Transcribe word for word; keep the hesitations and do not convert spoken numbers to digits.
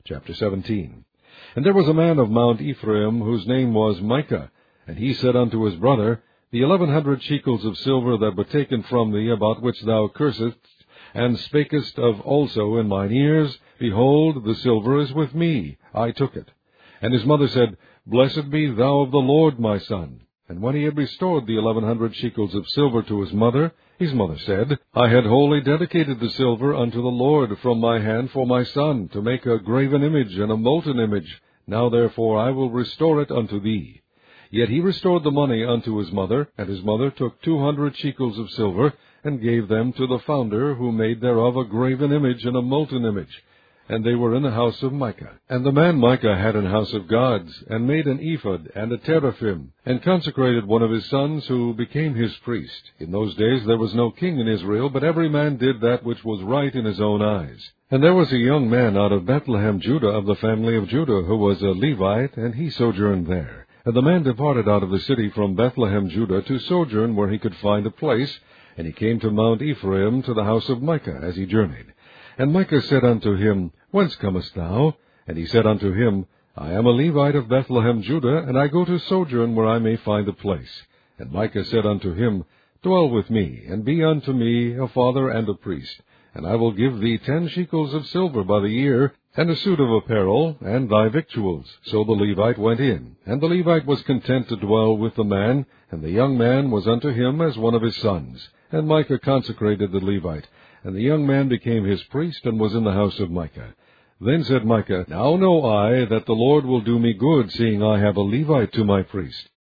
Chapter seventeen. And there was a man of Mount Ephraim, whose name was Micah, and he said unto his brother, The eleven hundred shekels of silver that were taken from thee, about which thou cursedst, and spakest of also in mine ears, behold, the silver is with me, I took it. And his mother said, Blessed be thou of the Lord, my son. And when he had restored the eleven hundred shekels of silver to his mother, his mother said, I had wholly dedicated the silver unto the Lord from my hand for my son, to make a graven image and a molten image. Now therefore I will restore it unto thee. Yet he restored the money unto his mother, and his mother took two hundred shekels of silver, and gave them to the founder, who made thereof a graven image and a molten image. And they were in the house of Micah. And the man Micah had an house of gods, and made an ephod and a teraphim, and consecrated one of his sons, who became his priest. In those days there was no king in Israel, but every man did that which was right in his own eyes. And there was a young man out of Bethlehem, Judah, of the family of Judah, who was a Levite, and he sojourned there. And the man departed out of the city from Bethlehem, Judah, to sojourn where he could find a place, and he came to Mount Ephraim, to the house of Micah, as he journeyed. And Micah said unto him, Whence comest thou? And he said unto him, I am a Levite of Bethlehem, Judah, and I go to sojourn where I may find a place. And Micah said unto him, Dwell with me, and be unto me a father and a priest. And I will give thee ten shekels of silver by the year, and a suit of apparel, and thy victuals. So the Levite went in. And the Levite was content to dwell with the man, and the young man was unto him as one of his sons. And Micah consecrated the Levite. And the young man became his priest, and was in the house of Micah. Then said Micah, Now know I that the Lord will do me good, seeing I have a Levite to my priest.